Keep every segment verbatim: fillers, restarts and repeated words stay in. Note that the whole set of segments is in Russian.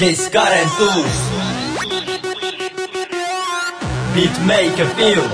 Здесь Карен Туз, битмейкер Фил.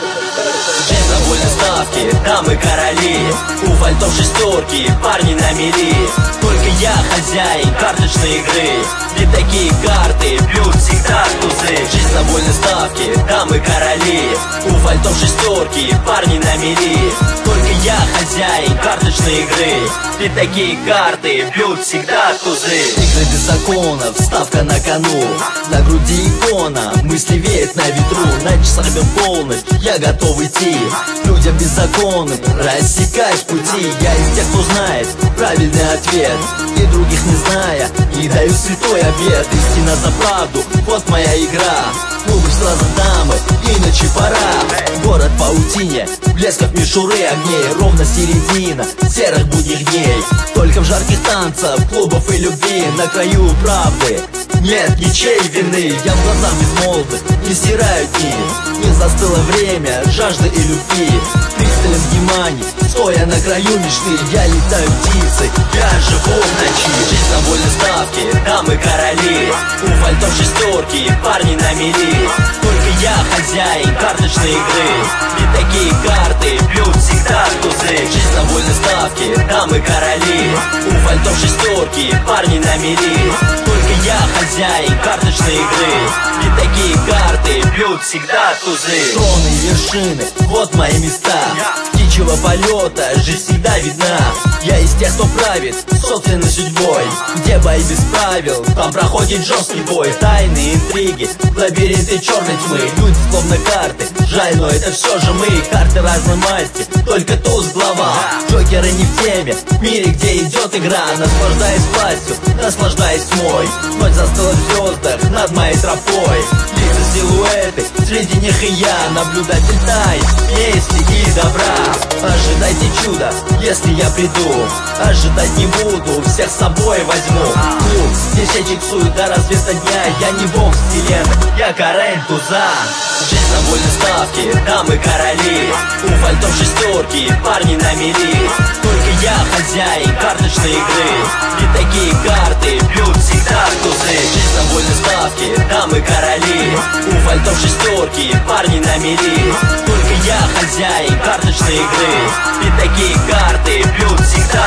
Жизнь на вольной ставке, дамы короли, у фальтов шестерки, парни на мели. Только я хозяин карточной игры, ведь такие карты бьют всегда тузы. Жизнь на вольной ставке, дамы короли, у фальтов шестерки, парни на мели. Только я хозяин карточной игры, ведь такие карты бьют всегда тузы. Игры без законов, ставка на кону, на груди икона, мысли веют на ветру. На часах бьем полночь, я готов идти людям беззаконным, рассекать пути. Я из тех, кто знает правильный ответ, и других не зная, и даю святой обет. Истина за правду, вот моя игра. Клубы сразу дамы, иначе пора. Город в паутине, блесков мишуры огней, ровно середина серых будних дней. Только в жарких танцах, клубов и любви, на краю правды нет ничьей вины. Я в глазах безмолвных не стираю дни, не застыло время жажды и любви. Пристальным вниманием, стоя на краю мечты, я летаю птицей, я живу в ночи. Жизнь на вольной ставке, дамы короли, у фальтов шестерки, парни на мели. Только я хозяин карточной игры, ведь такие карты бьют всегда тузы. Жизнь на вольной ставке, дамы короли, у фальтов шестерки, парни на мели. Только я хозяин карточной игры, ведь такие карты бьют всегда тузы. Троны и вершины, вот мои места птичьего полета, жизнь всегда видна. Я из тех, кто правит собственной судьбой, где бои без правил, там проходит жесткий бой. Тайны, интриги, лабиринты черной тьмы, люди словно карты, жаль, но это все же мы. Карты разной масти, только туз глава. Джокеры не в теме, в мире, где идет игра. Наслаждаясь властью, наслаждаясь тьмой, ночь застыла в звездах над моей тропой. Лица, силуэты, среди них и я, наблюдатель тайн, мести и добра. Ожидайте чуда, если я приду, ожидать не буду, всех с собой возьму. Клуб, здесь я чиксую до рассвета дня, я не бог вселенной, я Карен Туза. Жизнь на вольной ставке, дамы короли, у фальтов шестерки, парни на мели. Только я хозяин карточной игры, ведь такие карты бьют всегда тузы. Жизнь на вольной ставке, дамы короли, у фальтов шестерки, парни на мели. Только я хозяин карточной игры, ведь такие карты бьют всегда